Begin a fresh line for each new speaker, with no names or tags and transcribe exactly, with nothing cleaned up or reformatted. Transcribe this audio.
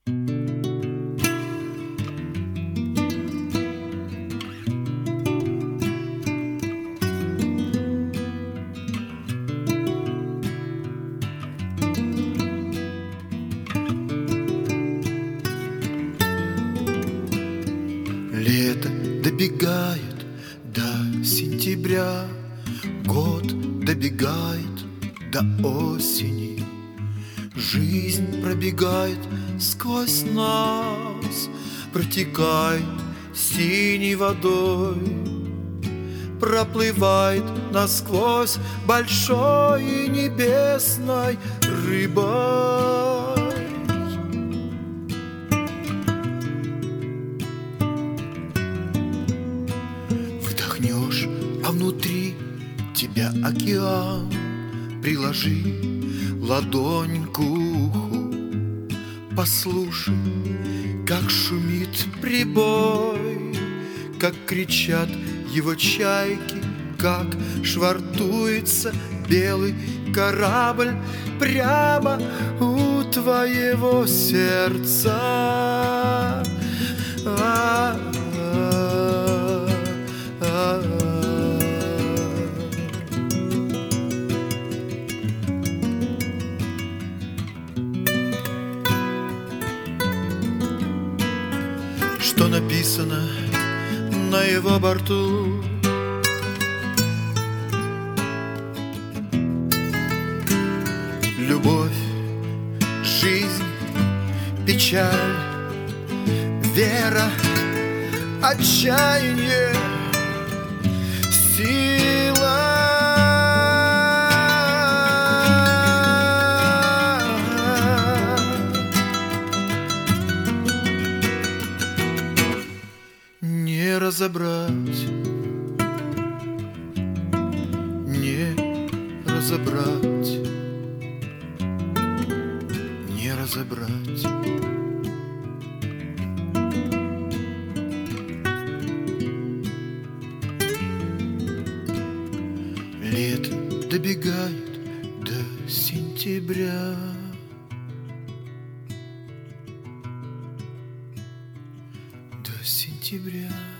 Лето добегает до сентября, год добегает до осени. Жизнь пробегает сквозь нас, протекает синей водой, проплывает насквозь большой и небесной рыбой. Вдохнешь, а внутри тебя океан. Приложи ладонь к уху, послушай, как шумит прибой, как кричат его чайки, как швартуется белый корабль прямо у твоего сердца. А-а-а. Что написано на его борту? Любовь, жизнь, печаль, вера, отчаяние, сила. Не разобрать, не разобрать, не разобрать. Лето добегает до сентября, до сентября.